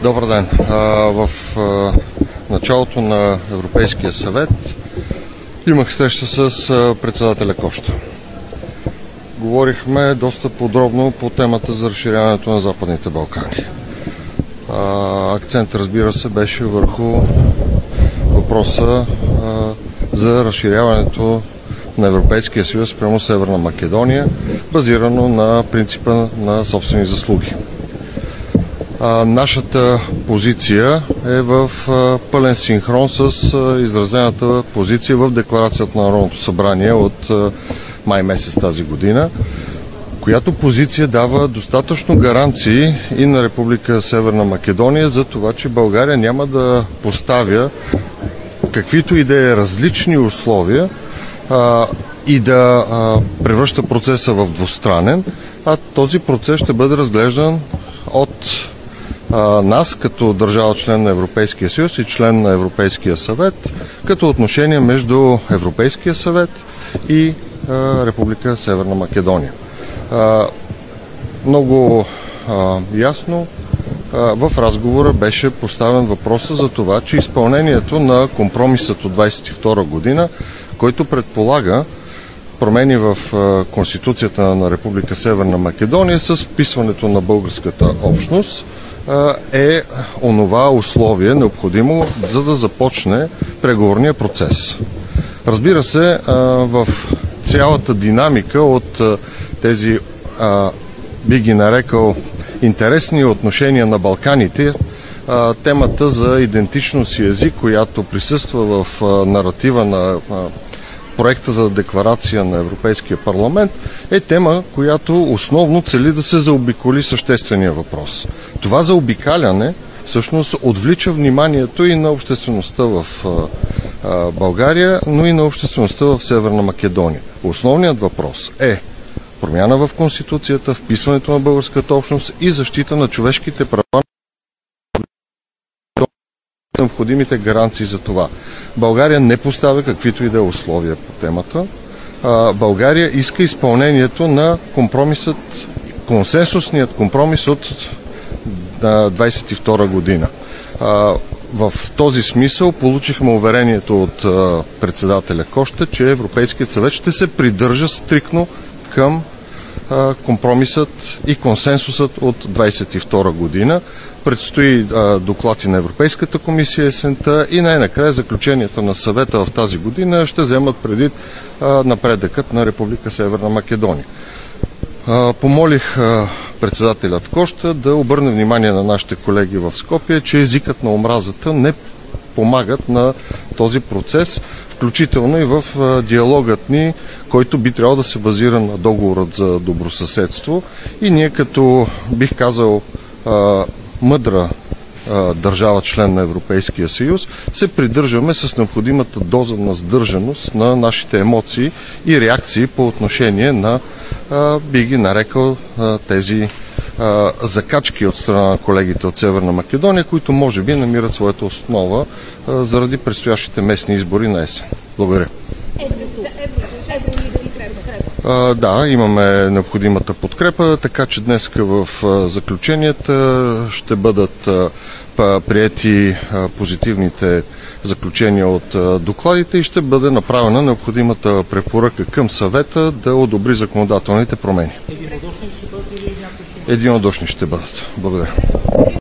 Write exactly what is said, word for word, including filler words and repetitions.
Добър ден. В началото на Европейския съвет имах среща с председателя Коща. Говорихме доста подробно по темата за разширяването на Западните Балкани. Акцент, разбира се, беше върху въпроса за разширяването на Европейския съюз прямо Северна Македония, базирано на принципа на собствени заслуги. А, нашата позиция е в а, пълен синхрон с а, изразената позиция в Декларацията на Народното събрание от а, май месец тази година, която позиция дава достатъчно гаранции и на Република Северна Македония за това, че България няма да поставя каквито и да е различни условия а, и да а, превръща процеса в двустранен, а този процес ще бъде разглеждан от нас като държава член на Европейския съюз и член на Европейския съвет, като отношение между Европейския съвет и а, Република Северна Македония. А, много а, ясно а, в разговора беше поставен въпроса за това, че изпълнението на компромисът от двадесет и втора година, който предполага промени в а, Конституцията на Република Северна Македония с вписването на българската общност, е онова условие необходимо, за да започне преговорния процес. Разбира се, в цялата динамика от тези, би ги нарекал, интересни отношения на Балканите, темата за идентичност и език, която присъства в наратива на проекта за декларация на Европейския парламент, е тема, която основно цели да се заобиколи съществения въпрос. Това заобикаляне всъщност отвлича вниманието и на обществеността в България, но и на обществеността в Северна Македония. Основният въпрос е промяна в Конституцията, вписването на българската общност и защита на човешките права, необходимите гаранции за това. България не поставя каквито и да е условия по темата. България иска изпълнението на компромисът, консенсусният компромис от двадесет и втора година. В този смисъл получихме уверението от председателя Коща, че Европейският съвет ще се придържа стриктно към компромисът и консенсусът от двадесет и втора година. Предстои а, доклад и на Европейската комисия есента и най-накрая заключенията на съвета в тази година ще вземат предвид а, напредъкът на Република Северна Македония. А, помолих а, председателят Коща да обърне внимание на нашите колеги в Скопие, че езикът на омразата не помагат на този процес, включително и в а, диалогът ни, който би трябвало да се базира на договорът за добросъседство. И ние като, бих казал, а, мъдра а, държава, член на Европейския съюз, се придържаме с необходимата доза на сдържаност на нашите емоции и реакции по отношение на, а, би ги нарекал, а, тези а, закачки от страна на колегите от Северна Македония, които може би намират своята основа а, заради предстоящите местни избори на есен. Благодаря. Uh, да, имаме необходимата подкрепа, така че днес в uh, заключенията ще бъдат uh, приети uh, позитивните заключения от uh, докладите и ще бъде направена необходимата препоръка към съвета да одобри законодателните промени. Единодушни ще бъдат или някои ще бъдат? Единодушни ще бъдат. Благодаря.